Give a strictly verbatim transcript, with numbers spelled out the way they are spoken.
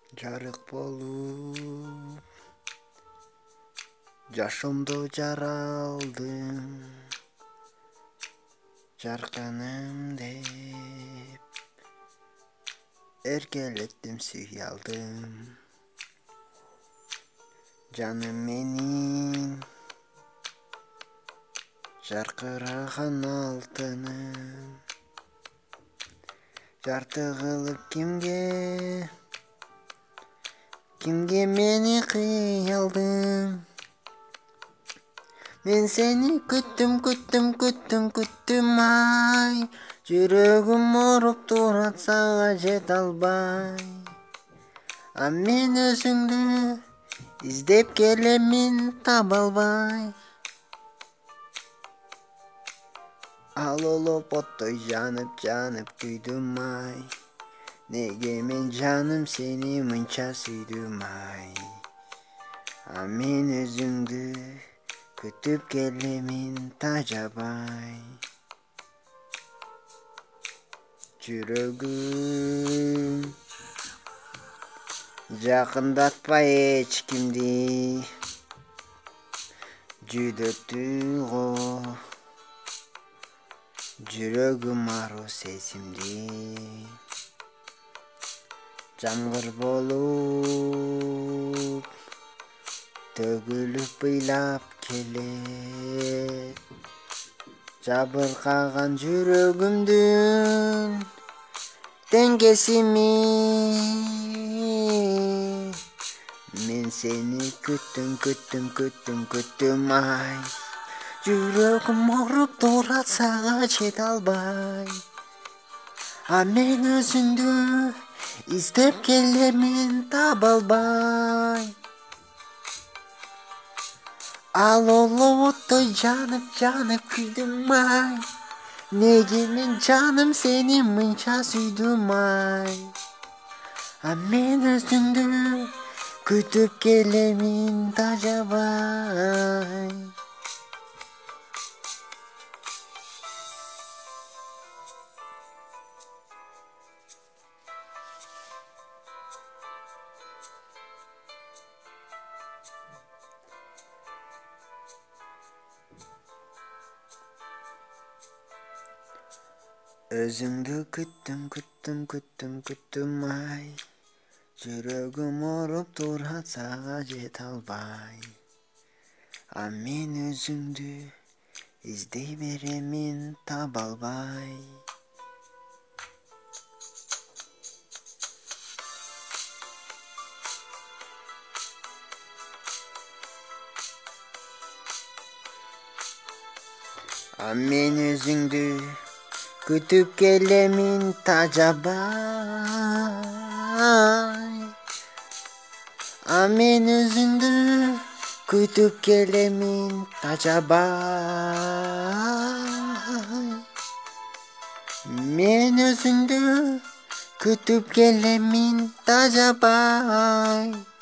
Жарык болуп жашоомдо жаралдым, жаркыным деп эркелеттим, сүйө алдым. Жаным менин жаркыраган алтыным, жарты кылып кимге кимге мени кыйалдың. Мен сени күттүм күттүм күттүм күттүм ай, жүрөгүм ооруп турат сага жете албай. А мен өзүңдү издеп келемин, таба албай. Ал олоп оттой жанып жанып күйдүм ай, неге мен жаным сени мынча сүйдүм ай. А мен өзүңдү күтүп келемин тажабай. Жүрөгүм жакындатпай эч кимди, жүдөттү го жүрөгүм ару сезимди. Жамгыр болуп төгүлүп ыйлап келет, жабыркаган жүрөгүмдүн деңгесими. Мен сени күттүм күттүм күттүм күттүм ай, жүрөгүм ооруп турат сага жете албай. А мен өзүңдү издеп келемин, таба албай. Ал олоп оттой жанып жанып күйдүм ай, неге мен жаным сени мынча сүйдүм ай. А мен өзүңдү күтүп келемин тажабай. Өзүңдү күттүм күттүм күттүм күттүм ай, жүрөгүм ооруп турат сага жете албай. А мен өзүңдү издей беремин, таба албай. А мен өзүңдү күтүп келемин тажабай. А мен өзүңдү күтүп келемин тажабай. Мен өзүңдү күтүп келемин тажабай.